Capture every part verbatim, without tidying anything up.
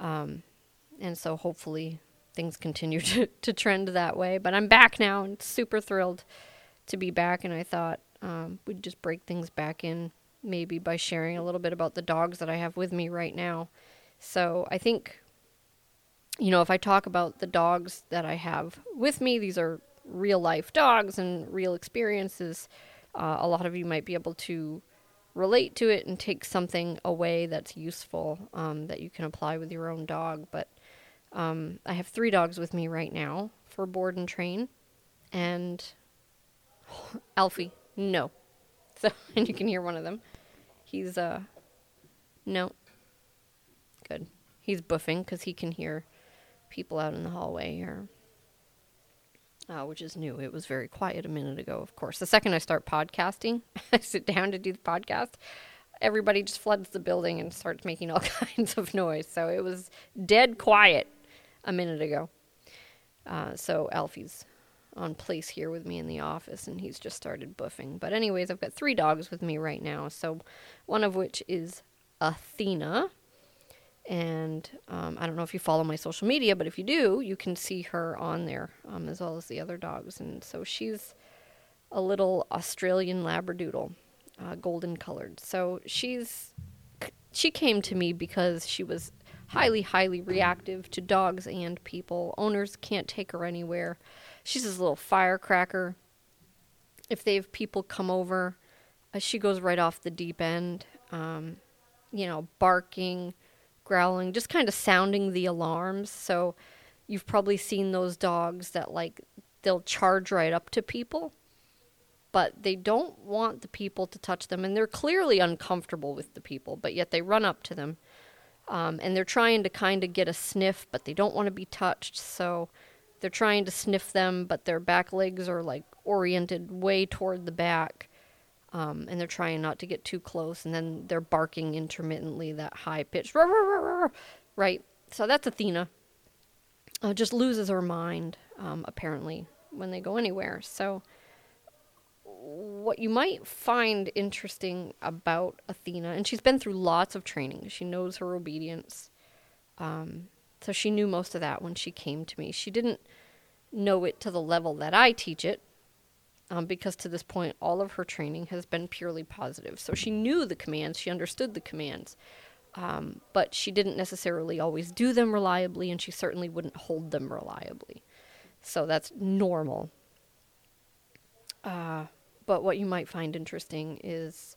Um, and so hopefully things continue to, to trend that way. But I'm back now and super thrilled to be back. And I thought um, we'd just break things back in maybe by sharing a little bit about the dogs that I have with me right now. So I think, you know, if I talk about the dogs that I have with me, these are real life dogs and real experiences. Uh, a lot of you might be able to relate to it and take something away that's useful um, that you can apply with your own dog. But um, I have three dogs with me right now for board and train. And Alfie, no. So, and you can hear one of them. He's, uh, no. Good. He's buffing because he can hear people out in the hallway here. Uh, which is new. It was very quiet a minute ago, of course. The second I start podcasting, I sit down to do the podcast, everybody just floods the building and starts making all kinds of noise. So it was dead quiet a minute ago. Uh, so Alfie's on place here with me in the office, and he's just started buffing. But anyways, I've got three dogs with me right now. So one of which is Athena. And um, I don't know if you follow my social media, but if you do, you can see her on there, um, as well as the other dogs. And so she's a little Australian Labradoodle, uh, golden colored. So she's she came to me because she was highly, highly reactive to dogs and people. Owners can't take her anywhere. She's this little firecracker. If they have people come over, uh, she goes right off the deep end, um, you know, barking, growling, just kind of sounding the alarms. So you've probably seen those dogs that, like, they'll charge right up to people, but they don't want the people to touch them, and they're clearly uncomfortable with the people, but yet they run up to them, um, and they're trying to kind of get a sniff, but they don't want to be touched, so they're trying to sniff them, but their back legs are, like, oriented way toward the back. Um, and they're trying not to get too close, and then they're barking intermittently, that high-pitched, right? So that's Athena. Uh, just loses her mind, um, apparently, when they go anywhere. So what you might find interesting about Athena, and she's been through lots of training. She knows her obedience. Um, so she knew most of that when she came to me. She didn't know it to the level that I teach it. Um, because to this point, all of her training has been purely positive. So she knew the commands, she understood the commands, um, but she didn't necessarily always do them reliably, and she certainly wouldn't hold them reliably. So that's normal. Uh, but what you might find interesting is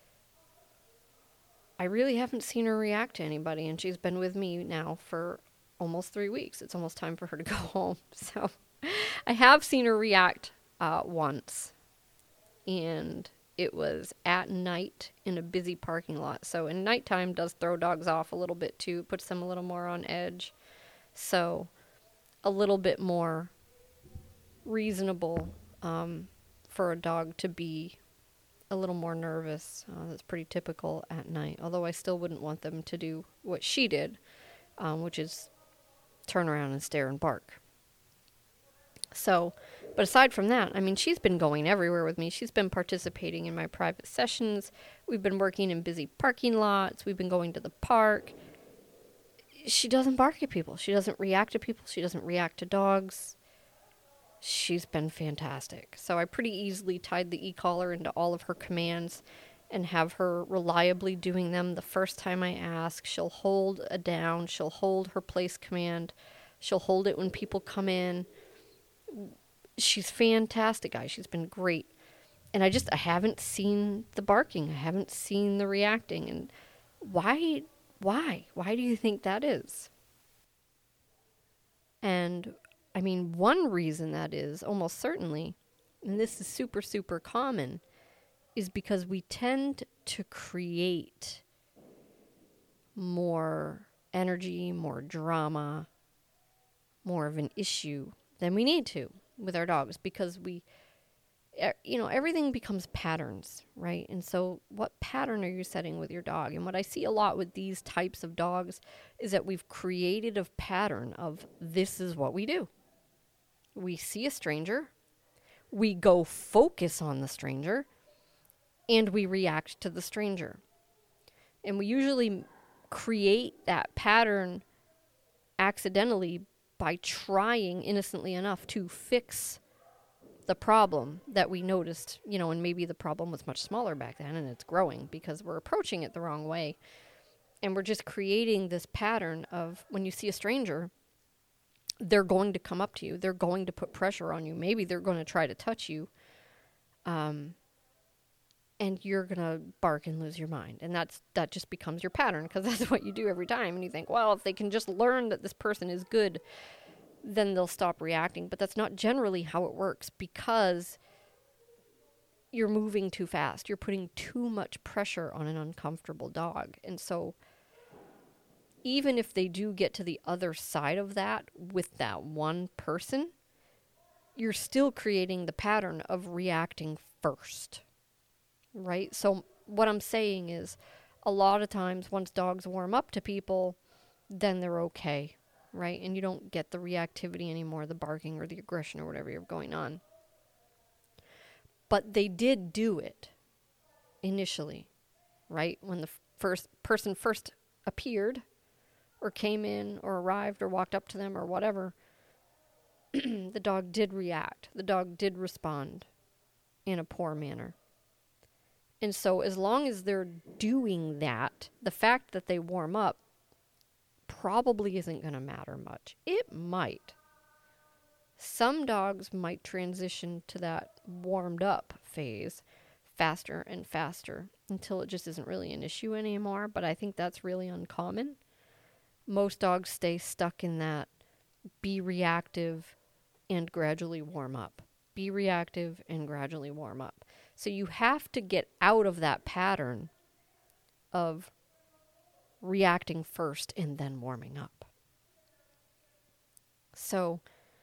I really haven't seen her react to anybody, and she's been with me now for almost three weeks. It's almost time for her to go home. So I have seen her react Uh, once, and it was at night in a busy parking lot. So in nighttime does throw dogs off a little bit too, puts them a little more on edge. So a little bit more reasonable um, for a dog to be a little more nervous. Uh, that's pretty typical at night, although I still wouldn't want them to do what she did, um, which is turn around and stare and bark. So, but aside from that, I mean, she's been going everywhere with me. She's been participating in my private sessions. We've been working in busy parking lots. We've been going to the park. She doesn't bark at people. She doesn't react to people. She doesn't react to dogs. She's been fantastic. So I pretty easily tied the e-collar into all of her commands and have her reliably doing them the first time I ask. She'll hold a down. She'll hold her place command. She'll hold it when people come in. She's fantastic, guys. She's been great. And I just, I haven't seen the barking. I haven't seen the reacting. And why, why, why do you think that is? And I mean, one reason that is, almost certainly, and this is super, super common, is because we tend to create more energy, more drama, more of an issue than we need to with our dogs, because we, you know, everything becomes patterns, right? And so what pattern are you setting with your dog? And what I see a lot with these types of dogs is that we've created a pattern of this is what we do. We see a stranger, we go focus on the stranger, and we react to the stranger. And we usually create that pattern accidentally, by trying innocently enough to fix the problem that we noticed, you know, and maybe the problem was much smaller back then and it's growing because we're approaching it the wrong way. And we're just creating this pattern of when you see a stranger, they're going to come up to you. They're going to put pressure on you. Maybe they're going to try to touch you. Um, and you're going to bark and lose your mind. And that's that just becomes your pattern because that's what you do every time. And you think, well, if they can just learn that this person is good, then they'll stop reacting. But that's not generally how it works because you're moving too fast. You're putting too much pressure on an uncomfortable dog. And so even if they do get to the other side of that with that one person, you're still creating the pattern of reacting first, right? So what I'm saying is a lot of times once dogs warm up to people, then they're okay, right? And you don't get the reactivity anymore, the barking or the aggression or whatever you're going on. But they did do it initially, right? When the first person first appeared or came in or arrived or walked up to them or whatever, the dog did react. The dog did respond in a poor manner. And so as long as they're doing that, the fact that they warm up probably isn't going to matter much. It might. Some dogs might transition to that warmed up phase faster and faster until it just isn't really an issue anymore, but I think that's really uncommon. Most dogs stay stuck in that be reactive and gradually warm up. Be reactive and gradually warm up. So you have to get out of that pattern of reacting first and then warming up. So,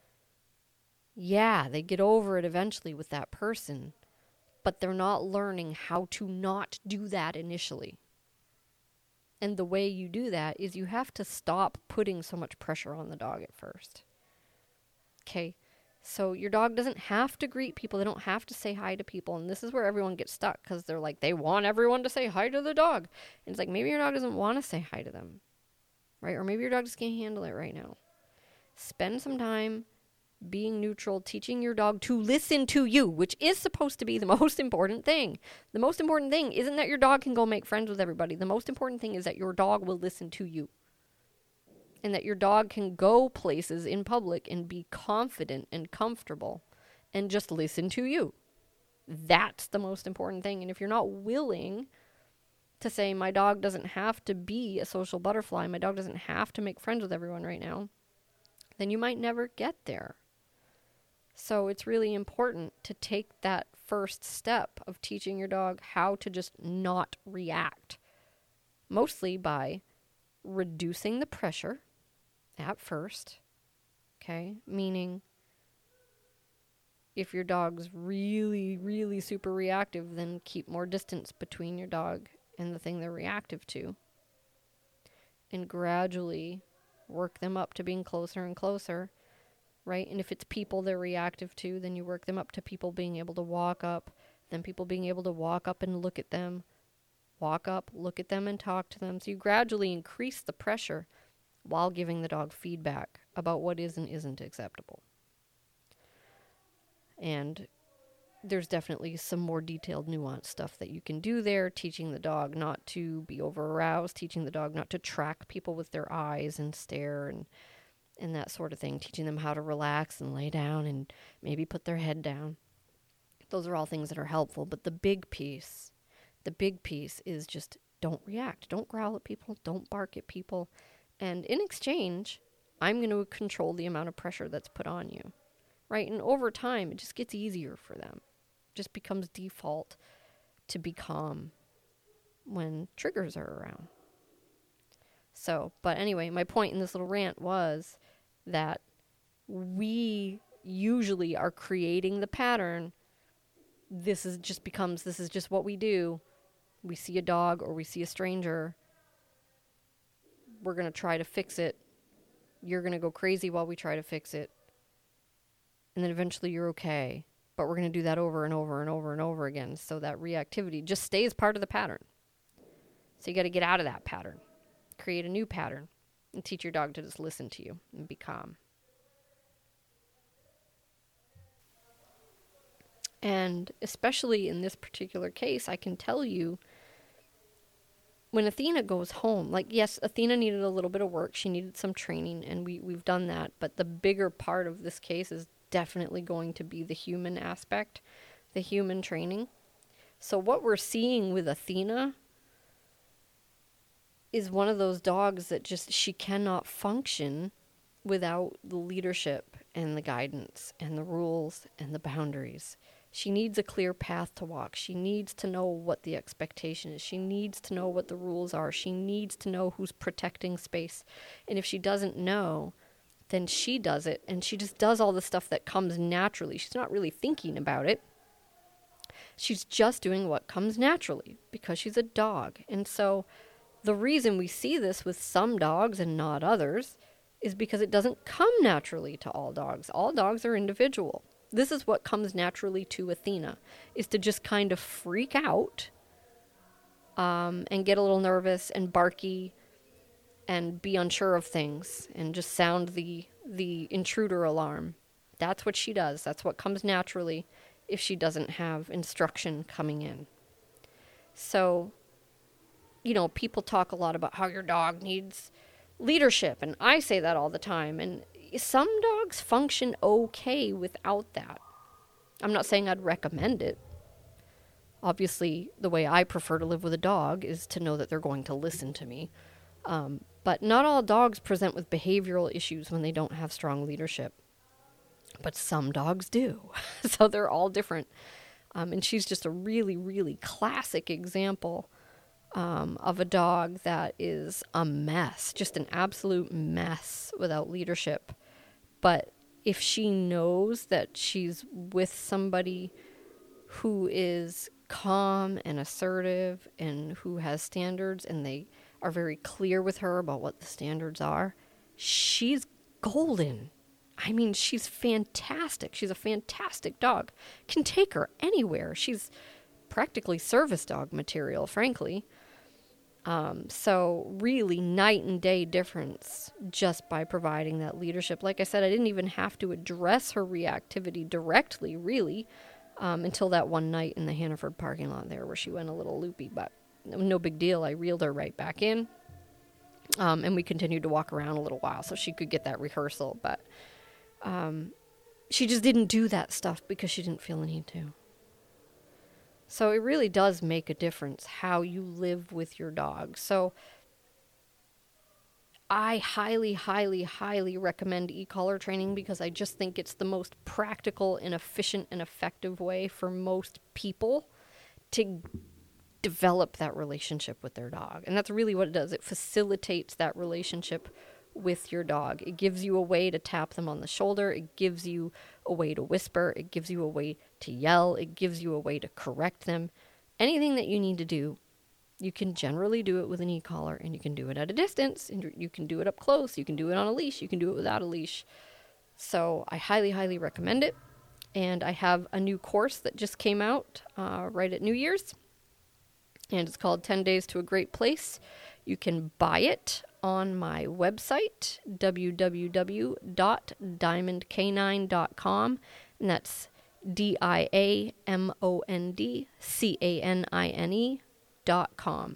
yeah, they get over it eventually with that person, but they're not learning how to not do that initially. And the way you do that is you have to stop putting so much pressure on the dog at first. Okay, so your dog doesn't have to greet people. They don't have to say hi to people. And this is where everyone gets stuck because they're like, they want everyone to say hi to the dog. And it's like, maybe your dog doesn't want to say hi to them, right? Or maybe your dog just can't handle it right now. Spend some time being neutral, teaching your dog to listen to you, which is supposed to be the most important thing. The most important thing isn't that your dog can go make friends with everybody. The most important thing is that your dog will listen to you. And that your dog can go places in public and be confident and comfortable and just listen to you. That's the most important thing. And if you're not willing to say, my dog doesn't have to be a social butterfly, my dog doesn't have to make friends with everyone right now, then you might never get there. So it's really important to take that first step of teaching your dog how to just not react. Mostly by reducing the pressure at first, okay? Meaning, if your dog's really, really super reactive, then keep more distance between your dog and the thing they're reactive to. And gradually work them up to being closer and closer, right? And if it's people they're reactive to, then you work them up to people being able to walk up, then people being able to walk up and look at them, walk up, look at them and talk to them. So you gradually increase the pressure while giving the dog feedback about what is and isn't acceptable. And there's definitely some more detailed, nuanced stuff that you can do there, teaching the dog not to be over-aroused, teaching the dog not to track people with their eyes and stare and and that sort of thing, teaching them how to relax and lay down and maybe put their head down. Those are all things that are helpful, but the big piece, the big piece is just don't react. Don't growl at people. Don't bark at people. And in exchange, I'm going to control the amount of pressure that's put on you, right? And over time, it just gets easier for them. It just becomes default to be calm when triggers are around. So, but anyway, my point in this little rant was that we usually are creating the pattern. This is just becomes, this is just what we do. We see a dog or we see a stranger. We're going to try to fix it. You're going to go crazy while we try to fix it. And then eventually you're okay. But we're going to do that over and over and over and over again. So that reactivity just stays part of the pattern. So you got to get out of that pattern. Create a new pattern. and teach your dog to just listen to you and be calm. And especially in this particular case, I can tell you, when Athena goes home, like, yes, Athena needed a little bit of work. She needed some training, and we, we've done that. But the bigger part of this case is definitely going to be the human aspect, the human training. So what we're seeing with Athena is one of those dogs that just, she cannot function without the leadership and the guidance and the rules and the boundaries. She needs a clear path to walk. She needs to know what the expectation is. She needs to know what the rules are. She needs to know who's protecting space. And if she doesn't know, then she does it. And she just does all the stuff that comes naturally. She's not really thinking about it. She's just doing what comes naturally because she's a dog. And so the reason we see this with some dogs and not others is because it doesn't come naturally to all dogs. All dogs are individual. This is what comes naturally to Athena, is to just kind of freak out um, and get a little nervous and barky and be unsure of things and just sound the the intruder alarm. That's what she does. That's what comes naturally if she doesn't have instruction coming in. So, you know, people talk a lot about how your dog needs leadership, and I say that all the time, and some dogs function okay without that. I'm not saying I'd recommend it. Obviously, the way I prefer to live with a dog is to know that they're going to listen to me. Um, but not all dogs present with behavioral issues when they don't have strong leadership. But some dogs do. So they're all different. Um, and she's just a really, really classic example um, of a dog that is a mess, just an absolute mess without leadership. But if she knows that she's with somebody who is calm and assertive and who has standards, and they are very clear with her about what the standards are, she's golden. I mean, she's fantastic. She's a fantastic dog. Can take her anywhere. She's practically service dog material, frankly. Um, so really night and day difference just by providing that leadership. Like I said, I didn't even have to address her reactivity directly, really, um, until that one night in the Hannaford parking lot there where she went a little loopy, but no big deal. I reeled her right back in. Um, and we continued to walk around a little while so she could get that rehearsal, but, um, she just didn't do that stuff because she didn't feel the need to. So it really does make a difference how you live with your dog. So I highly, highly, highly recommend e-collar training because I just think it's the most practical and efficient and effective way for most people to develop that relationship with their dog. And that's really what it does. It facilitates that relationship with your dog. It gives you a way to tap them on the shoulder. It gives you a way to whisper. It gives you a way to yell. It gives you a way to correct them. Anything that you need to do, you can generally do it with an e-collar, and you can do it at a distance, and you can do it up close. You can do it on a leash. You can do it without a leash. So I highly, highly recommend it. And I have a new course that just came out uh, right at New Year's, and it's called ten days to a Great Place. You can buy it on my website, w w w dot diamond canine dot com, and that's D I A M O N D C A N I N E dot com.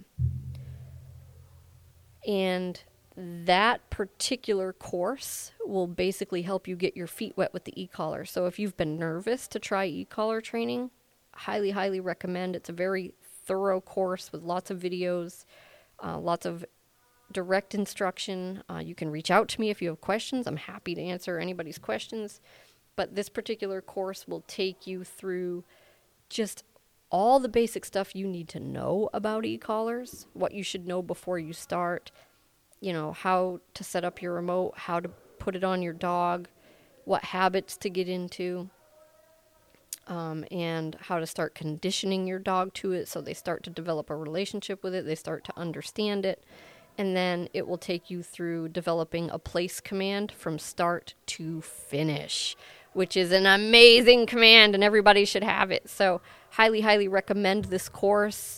And that particular course will basically help you get your feet wet with the e-collar. So if you've been nervous to try e-collar training, highly, highly recommend. It's a very thorough course with lots of videos, uh, lots of direct instruction. Uh, you can reach out to me if you have questions. I'm happy to answer anybody's questions. But this particular course will take you through just all the basic stuff you need to know about e-collars, what you should know before you start, you know, how to set up your remote, how to put it on your dog, what habits to get into, um, and how to start conditioning your dog to it so they start to develop a relationship with it, they start to understand it. And then it will take you through developing a place command from start to finish, which is an amazing command, and everybody should have it. So highly, highly recommend this course.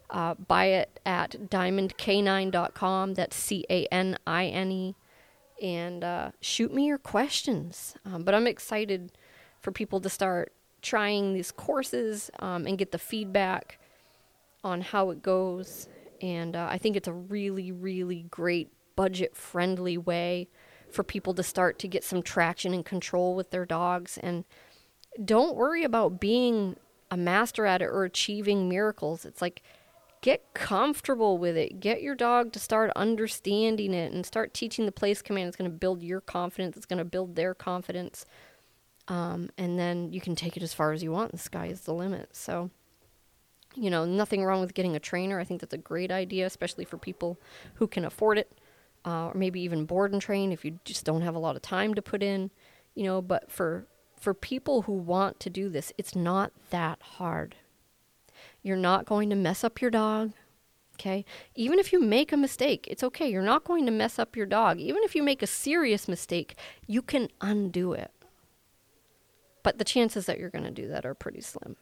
Uh, buy it at diamond canine dot com. That's C A N I N E. And uh, shoot me your questions. Um, but I'm excited for people to start trying these courses um, and get the feedback on how it goes. And uh, I think it's a really, really great budget-friendly way for people to start to get some traction and control with their dogs. And don't worry about being a master at it or achieving miracles. It's like, get comfortable with it. Get your dog to start understanding it and start teaching the place command. It's going to build your confidence. It's going to build their confidence. Um, and then you can take it as far as you want. The sky is the limit. So, you know, nothing wrong with getting a trainer. I think that's a great idea, especially for people who can afford it. Uh, or maybe even board and train if you just don't have a lot of time to put in. You know, but for for people who want to do this, it's not that hard. You're not going to mess up your dog, okay? Even if you make a mistake, it's okay. You're not going to mess up your dog. Even if you make a serious mistake, you can undo it. But the chances that you're going to do that are pretty slim.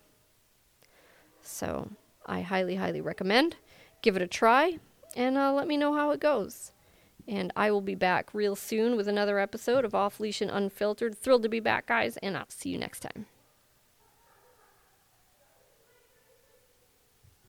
So I highly, highly recommend. Give it a try, and uh, let me know how it goes. And I will be back real soon with another episode of Off Leash and Unfiltered. Thrilled to be back, guys, and I'll see you next time.